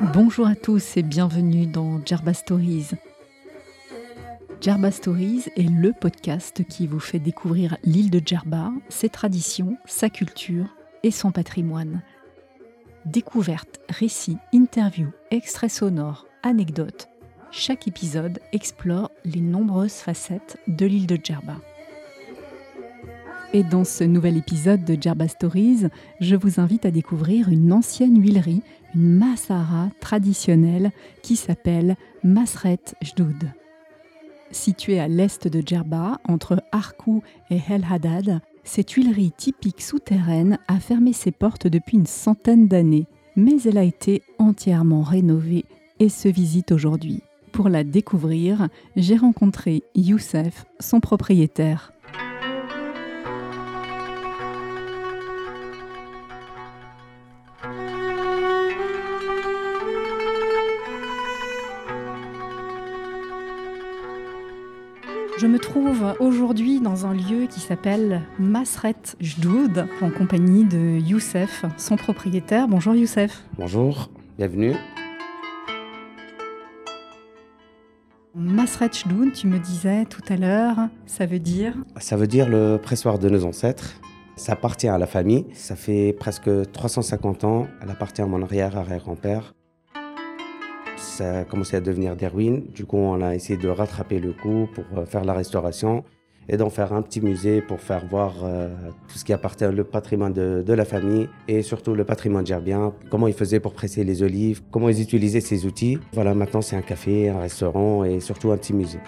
Bonjour à tous et bienvenue dans Djerba Stories. Djerba Stories est le podcast qui vous fait découvrir l'île de Djerba, ses traditions, sa culture et son patrimoine. Découvertes, récits, interviews, extraits sonores, anecdotes, chaque épisode explore les nombreuses facettes de l'île de Djerba. Et dans ce nouvel épisode de Djerba Stories, je vous invite à découvrir une ancienne huilerie, une masara traditionnelle qui s'appelle Masret Jdoud. Située à l'est de Djerba, entre Arkou et El Haddad, cette huilerie typique souterraine a fermé ses portes depuis une centaine d'années, mais elle a été entièrement rénovée et se visite aujourd'hui. Pour la découvrir, j'ai rencontré Youssef, son propriétaire. Je me trouve aujourd'hui dans un lieu qui s'appelle Masret Jdoud, en compagnie de Youssef, son propriétaire. Bonjour Youssef. Bonjour, bienvenue. Masret Jdoud, tu me disais tout à l'heure, ça veut dire? Ça veut dire le pressoir de nos ancêtres. Ça appartient à la famille. Ça fait presque 350 ans. Elle appartient à mon arrière-grand-père. Ça a commencé à devenir des ruines. Du coup, on a essayé de rattraper le coup pour faire la restauration et d'en faire un petit musée pour faire voir tout ce qui appartient au patrimoine de la famille et surtout le patrimoine djerbien, comment ils faisaient pour presser les olives, comment ils utilisaient ces outils. Voilà, maintenant c'est un café, un restaurant et surtout un petit musée.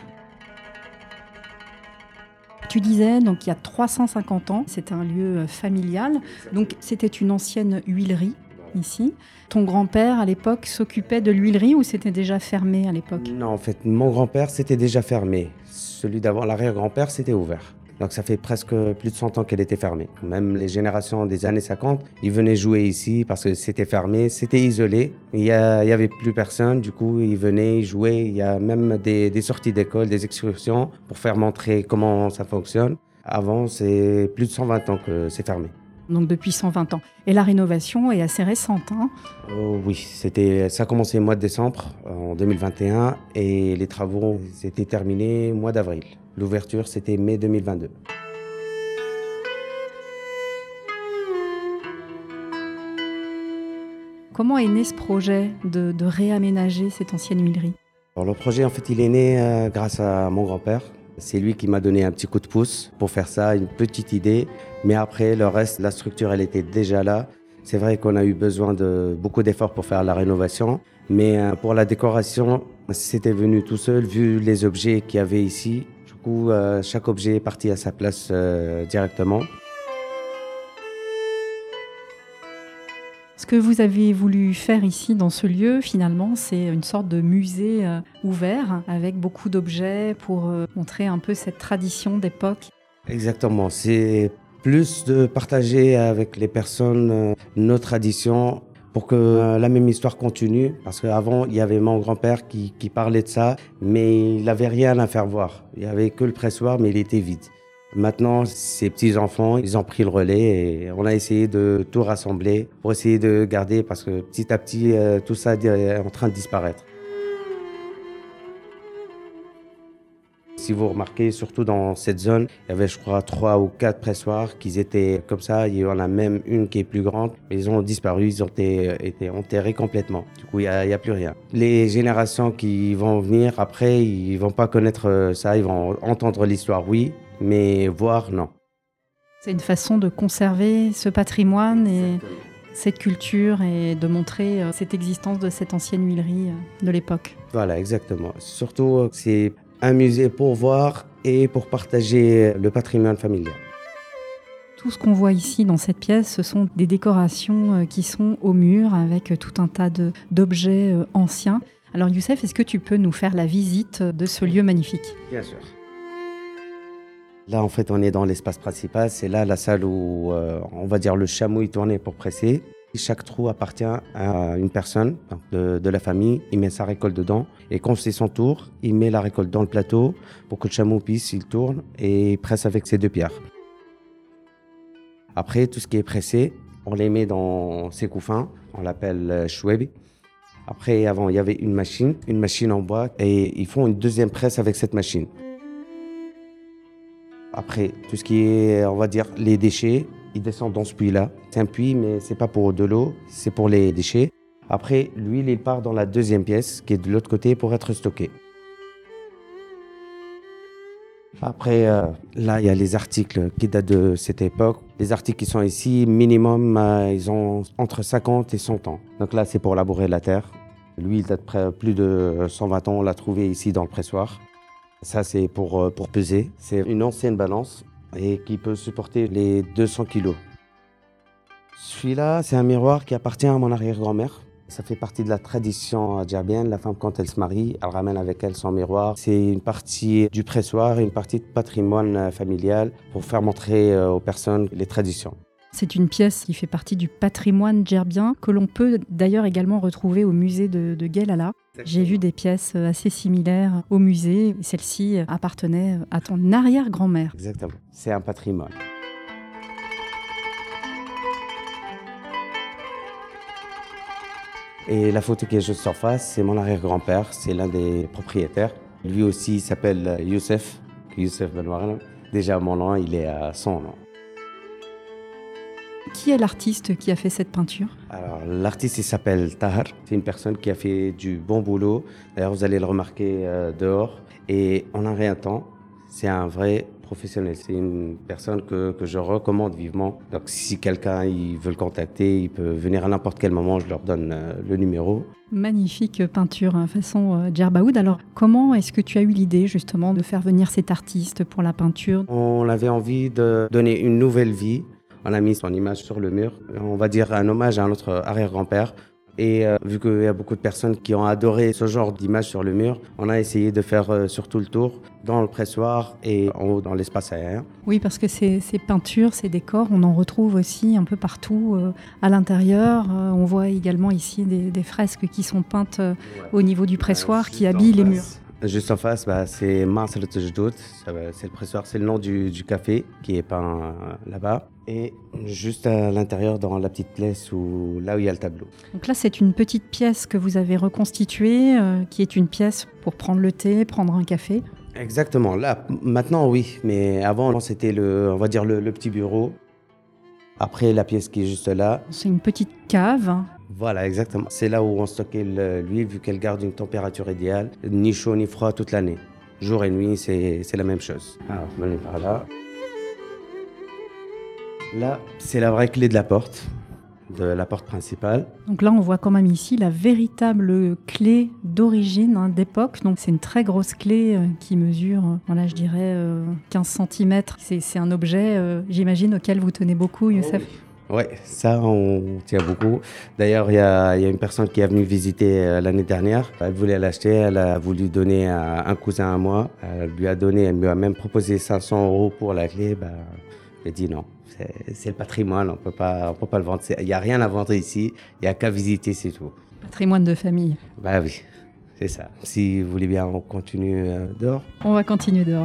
Tu disais, donc il y a 350 ans, c'était un lieu familial, donc c'était une ancienne huilerie ici. Ton grand-père à l'époque s'occupait de l'huilerie ou c'était déjà fermé à l'époque? Non, en fait, mon grand-père c'était déjà fermé. Celui d'avant, l'arrière-grand-père, c'était ouvert. Donc ça fait presque plus de 100 ans qu'elle était fermée. Même les générations des années 50, ils venaient jouer ici parce que c'était fermé, c'était isolé. Il y avait plus personne, du coup ils venaient, ils jouaient. Il y a même des sorties d'école, des excursions pour faire montrer comment ça fonctionne. Avant, c'est plus de 120 ans que c'est fermé. Donc depuis 120 ans. Et la rénovation est assez récente, hein? Oui, ça a commencé au mois de décembre en 2021 et les travaux étaient terminés au mois d'avril. L'ouverture, c'était mai 2022. Comment est né ce projet de réaménager cette ancienne huilerie? Alors, le projet, en fait, il est né grâce à mon grand-père. C'est lui qui m'a donné un petit coup de pouce pour faire ça, une petite idée. Mais après, le reste, la structure, elle était déjà là. C'est vrai qu'on a eu besoin de beaucoup d'efforts pour faire la rénovation. Mais pour la décoration, c'était venu tout seul, vu les objets qu'il y avait ici. Du coup, chaque objet est parti à sa place directement. Ce que vous avez voulu faire ici dans ce lieu, finalement, c'est une sorte de musée ouvert avec beaucoup d'objets pour montrer un peu cette tradition d'époque. Exactement, c'est plus de partager avec les personnes nos traditions pour que la même histoire continue. Parce qu'avant, il y avait mon grand-père qui parlait de ça, mais il n'avait rien à faire voir. Il n'y avait que le pressoir, mais il était vide. Maintenant, ces petits-enfants, ils ont pris le relais et on a essayé de tout rassembler pour essayer de garder parce que petit à petit, tout ça est en train de disparaître. Si vous remarquez, surtout dans cette zone, il y avait, je crois, 3 ou 4 pressoirs qui étaient comme ça. Il y en a même une qui est plus grande, mais ils ont disparu, ils ont été enterrés complètement. Du coup, il n'y a plus rien. Les générations qui vont venir après, ils vont pas connaître ça, ils vont entendre l'histoire, oui, mais voir, non. C'est une façon de conserver ce patrimoine et cette culture et de montrer cette existence de cette ancienne huilerie de l'époque. Voilà, exactement. Surtout, c'est un musée pour voir et pour partager le patrimoine familial. Tout ce qu'on voit ici dans cette pièce, ce sont des décorations qui sont au mur avec tout un tas d'objets anciens. Alors Youssef, est-ce que tu peux nous faire la visite de ce lieu magnifique? Bien sûr. Là, en fait, on est dans l'espace principal. C'est là la salle où, on va dire, le chameau est tourné pour presser. Chaque trou appartient à une personne donc de la famille. Il met sa récolte dedans. Et quand c'est son tour, il met la récolte dans le plateau pour que le chameau puisse, il tourne et il presse avec ses 2 pierres. Après, tout ce qui est pressé, on les met dans ces couffins. On l'appelle chouebi. Après, avant, il y avait une machine en bois, et ils font une deuxième presse avec cette machine. Après, tout ce qui est, on va dire, les déchets, ils descendent dans ce puits-là. C'est un puits, mais c'est pas pour de l'eau, c'est pour les déchets. Après, l'huile, il part dans la deuxième pièce, qui est de l'autre côté, pour être stocké. Après, là, il y a les articles qui datent de cette époque. Les articles qui sont ici, minimum, ils ont entre 50 et 100 ans. Donc là, c'est pour labourer la terre. Lui, il date plus de 120 ans. On l'a trouvé ici dans le pressoir. Ça, c'est pour peser. C'est une ancienne balance et qui peut supporter les 200 kilos. Celui-là, c'est un miroir qui appartient à mon arrière-grand-mère. Ça fait partie de la tradition djerbienne. La femme, quand elle se marie, elle ramène avec elle son miroir. C'est une partie du pressoir et une partie de patrimoine familial pour faire montrer aux personnes les traditions. C'est une pièce qui fait partie du patrimoine djerbien que l'on peut d'ailleurs également retrouver au musée de Guelala. J'ai vu des pièces assez similaires au musée. Celle-ci appartenait à ton arrière-grand-mère. Exactement, c'est un patrimoine. Et la photo qui est juste en face, c'est mon arrière-grand-père, c'est l'un des propriétaires. Lui aussi, il s'appelle Youssef Benouarna. Déjà, mon nom, il est à 100 ans. Qui est l'artiste qui a fait cette peinture ? Alors, l'artiste, il s'appelle Tahar. C'est une personne qui a fait du bon boulot. D'ailleurs, vous allez le remarquer dehors. Et en un rien temps, c'est un vrai professionnel. C'est une personne que je recommande vivement. Donc, si quelqu'un il veut le contacter, il peut venir à n'importe quel moment. Je leur donne le numéro. Magnifique peinture, façon Djerbaoud. Alors, comment est-ce que tu as eu l'idée justement de faire venir cet artiste pour la peinture ? On avait envie de donner une nouvelle vie. On a mis son image sur le mur. On va dire un hommage à notre arrière-grand-père. Et vu qu'il y a beaucoup de personnes qui ont adoré ce genre d'image sur le mur, on a essayé de faire sur tout le tour, dans le pressoir et en haut dans l'espace aérien. Oui, parce que ces peintures, ces décors, on en retrouve aussi un peu partout à l'intérieur. On voit également ici des fresques qui sont peintes au niveau du pressoir qui habillent les murs. Juste en face, c'est Masret Jdoud, c'est le pressoir, c'est le nom du café qui est peint là-bas. Et juste à l'intérieur, dans la petite pièce là où il y a le tableau. Donc là, c'est une petite pièce que vous avez reconstituée, qui est une pièce pour prendre le thé, prendre un café. Exactement. Là, maintenant, oui. Mais avant, c'était on va dire le petit bureau. Après, la pièce qui est juste là. C'est une petite cave. Voilà, exactement. C'est là où on stockait l'huile, vu qu'elle garde une température idéale, ni chaud ni froid toute l'année. Jour et nuit, c'est la même chose. Alors, venez par là. Là, c'est la vraie clé de la porte principale. Donc là, on voit quand même ici la véritable clé d'origine d'époque. Donc c'est une très grosse clé qui mesure, voilà, je dirais 15 cm. C'est un objet, j'imagine, auquel vous tenez beaucoup, Youssef. Oui, ça, on tient beaucoup. D'ailleurs, il y a une personne qui est venue visiter l'année dernière. Elle voulait l'acheter, elle a voulu donner à un cousin à moi. Elle lui a même proposé 500 € pour la clé. J'ai dit non. C'est le patrimoine, on peut pas le vendre. Il n'y a rien à vendre ici, il n'y a qu'à visiter, c'est tout. Patrimoine de famille. Oui, c'est ça. Si vous voulez bien, on continue dehors. On va continuer dehors.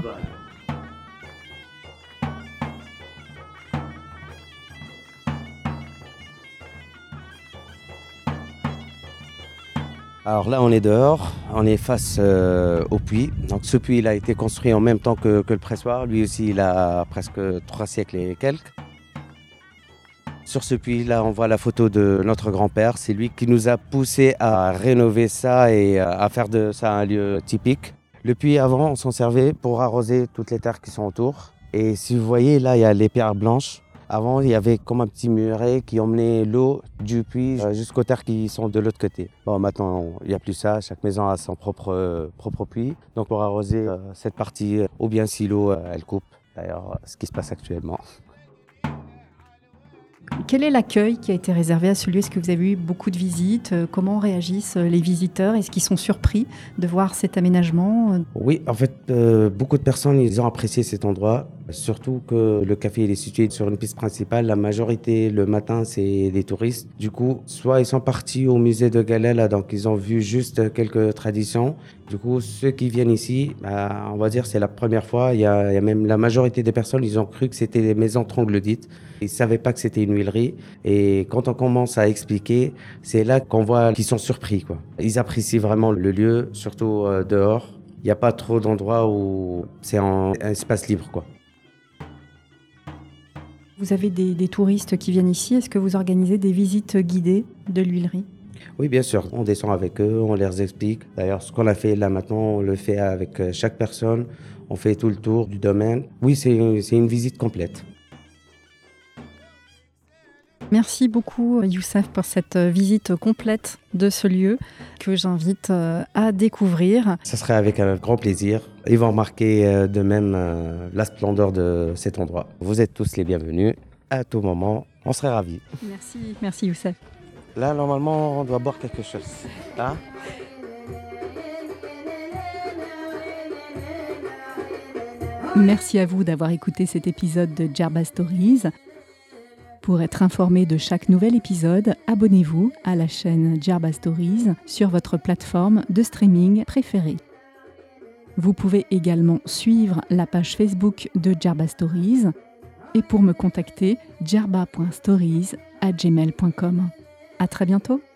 Alors là, on est dehors, on est face au puits. Donc ce puits, il a été construit en même temps que le pressoir. Lui aussi, il a presque 3 siècles et quelques. Sur ce puits-là, on voit la photo de notre grand-père. C'est lui qui nous a poussé à rénover ça et à faire de ça un lieu typique. Le puits, avant, on s'en servait pour arroser toutes les terres qui sont autour. Et si vous voyez, là, il y a les pierres blanches. Avant, il y avait comme un petit muret qui emmenait l'eau du puits jusqu'aux terres qui sont de l'autre côté. Bon, maintenant, il n'y a plus ça. Chaque maison a son propre puits. Donc, pour arroser cette partie, ou bien si l'eau, elle coupe. D'ailleurs, ce qui se passe actuellement. Quel est l'accueil qui a été réservé à ce lieu ? Est-ce que vous avez eu beaucoup de visites ? Comment réagissent les visiteurs ? Est-ce qu'ils sont surpris de voir cet aménagement ? Oui, en fait, beaucoup de personnes, ils ont apprécié cet endroit. Surtout que le café il est situé sur une piste principale. La majorité, le matin, c'est des touristes. Du coup, soit ils sont partis au musée de Galella, donc ils ont vu juste quelques traditions. Du coup, ceux qui viennent ici, on va dire c'est la première fois. Il y a même la majorité des personnes, ils ont cru que c'était des maisons troglodytes. Ils ne savaient pas que c'était une huilerie. Et quand on commence à expliquer, c'est là qu'on voit qu'ils sont surpris, quoi. Ils apprécient vraiment le lieu, surtout dehors. Il n'y a pas trop d'endroits où c'est en espace libre, quoi. Vous avez des touristes qui viennent ici. Est-ce que vous organisez des visites guidées de l'huilerie ? Oui, bien sûr. On descend avec eux, on leur explique. D'ailleurs, ce qu'on a fait là maintenant, on le fait avec chaque personne. On fait tout le tour du domaine. Oui, c'est une visite complète. Merci beaucoup Youssef pour cette visite complète de ce lieu que j'invite à découvrir. Ça serait avec un grand plaisir. Ils vont remarquer de même la splendeur de cet endroit. Vous êtes tous les bienvenus à tout moment. On serait ravis. Merci Youssef. Là, normalement, on doit boire quelque chose. Hein? Merci à vous d'avoir écouté cet épisode de Djerba Stories. Pour être informé de chaque nouvel épisode, abonnez-vous à la chaîne Djerba Stories sur votre plateforme de streaming préférée. Vous pouvez également suivre la page Facebook de Djerba Stories et pour me contacter, djerba.stories@gmail.com. À très bientôt.